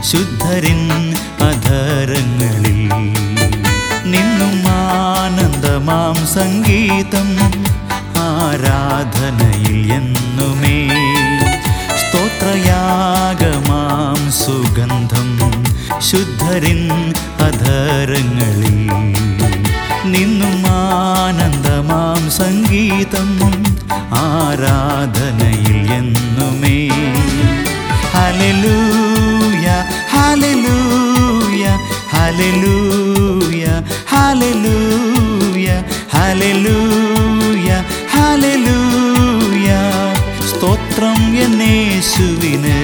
ശുദ്ധരിൻ അധരങ്ങളിൽ നിന്നും ആനന്ദമാം സംഗീതം ആരാധനയിൽ എന്നുമേ സ്തോത്രയാഗമാം സുഗന്ധം ശുദ്ധരിൻ അധരങ്ങളിൽ നിന്നും ആനന്ദമാം സംഗീതം ആരാധനയിൽ എന്നുമേ ഹല്ലേലൂയ ഹല്ലേലൂയ ഹല്ലേലൂയ ഹല്ലേലൂയ ഹല്ലേലൂയ ഹല്ലേലൂയ സ്തോത്രം യേശുവിന്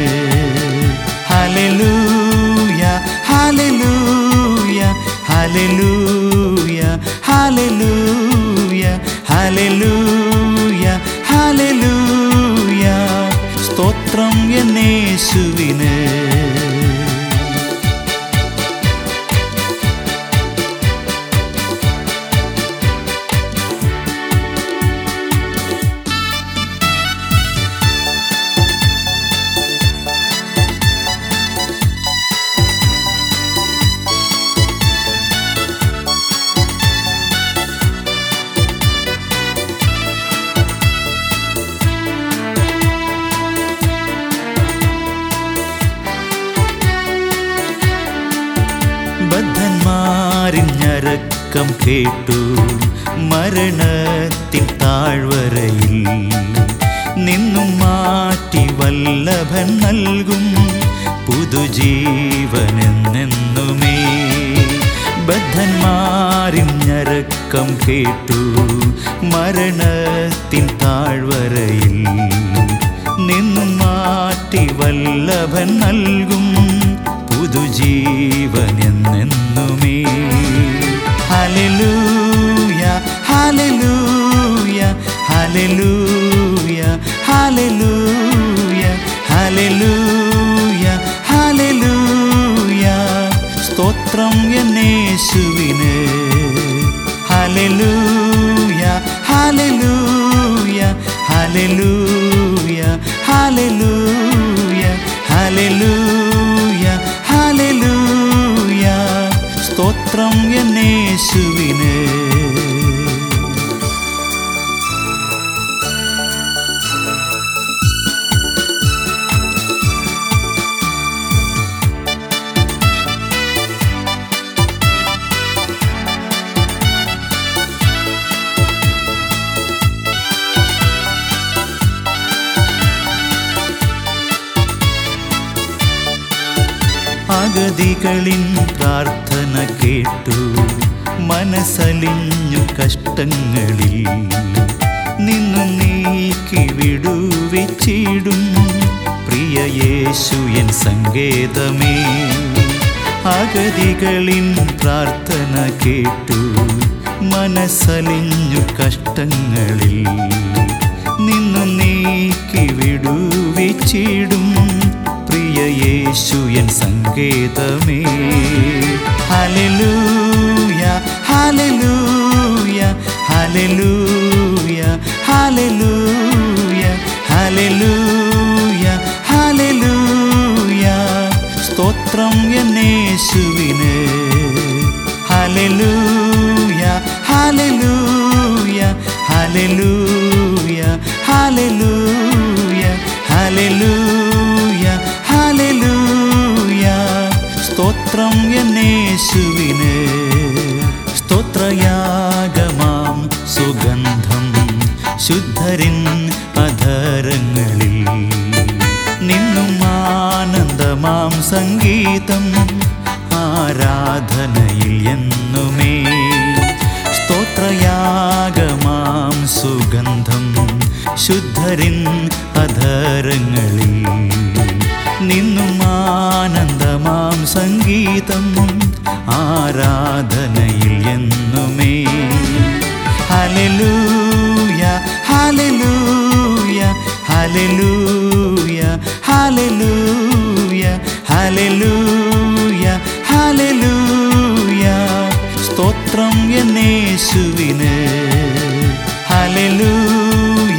ഹല്ലേലൂയ ഹല്ലേലൂയ ഹല്ലേലൂയ ഹല്ലേലൂയ ഹല്ലേലൂയ ഹല്ലേലൂയ സ്തോത്രം യേശുവിന് ബദ്ധന്മാരിൻ ഞരക്കം കേട്ടു മരണത്തിൻ താഴ്വരയിൽ നിന്നും മാറ്റി വല്ലഭൻ നൽകും പുതുജീവനെന്നെന്നുമേ ബദ്ധന്മാരിൻ ഞരക്കം കേട്ടു മരണത്തിൻ താഴ്വരയിൽ നിന്നും മാറ്റി വല്ലഭൻ നൽകും പുതുജീവനെന്നെന്നുമേ ഹല്ലേലൂയ ഹല്ലേലൂയ ഹല്ലേലൂയ ഹല്ലേലൂയ ഹല്ലേലൂയ ഹല്ലേലൂയ സ്തോത്രം യേശുവിന് ഹല്ലേലൂയ ഹല്ലേലൂയ ഹല്ലേലൂയ ഹല്ലേലൂയ ഹല്ലേലൂയ ഹല്ലേലൂയ സ്തോത്രം യേശുവിന് അഗതികളിൻ പ്രാർത്ഥന കേട്ടു മനസ്സലിഞ്ഞു കഷ്ടങ്ങളിൽ നിന്നും നീക്കി വിടുവിച്ചിടും പ്രിയ യേശു എൻ സങ്കേതമേ അഗതികളിൻ പ്രാർത്ഥന കേട്ടു മനസ്സലിഞ്ഞു കഷ്ടങ്ങളിൽ നിന്നും നീക്കി വിടുവിച്ചിടും പ്രിയ യേശു എൻ സങ്കേതമേ ഹല്ലേലൂയ ഹല്ലേലൂയ ഹല്ലേലൂയ ഹല്ലേലൂയ ഹല്ലേലൂയ ഹല്ലേലൂയ സ്തോത്രം യേശുവിന് ഹല്ലേലൂയ ഹല്ലേലൂയ ഹല്ലേലൂയ ഹല്ലേലൂയ ഹല്ലേലൂയ ഹല്ലേലൂയ സ്തോത്രം യേശുവിന് സ്തോത്രയാഗമാം സുഗന്ധം ശുദ്ധരിൻ അധരങ്ങളിൽ നിന്നും ആനന്ദമാം സംഗീതം ആരാധനയിൽ എന്നുമേ സ്തോത്രയാഗമാം സുഗന്ധം ശുദ്ധരിൻ അധരങ്ങളിൽ നിന്നും ആനന്ദമാം സംഗീതം ആരാധനയിൽ എന്നുമേ ഹല്ലേലൂയ ഹല്ലേലൂയ ഹല്ലേലൂയ ഹല്ലേലൂയ ഹല്ലേലൂയ ഹല്ലേലൂയ സ്തോത്രം യേശുവിന് ഹല്ലേലൂയ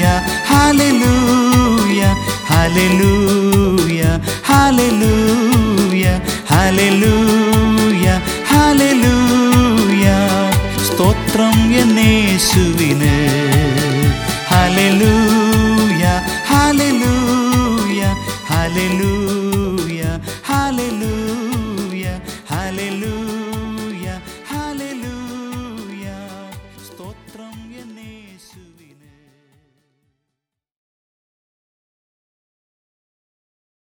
ഹല്ലേലൂയ ഹല്ലേലൂയ ഹല്ലേലൂയ ഹല്ലേലൂയ ഹല്ലേലൂയ സ്തോത്രം എന്നേശുവിന് ഹല്ലേലൂയ ഹല്ലേലൂയ ഹല്ലേലൂയ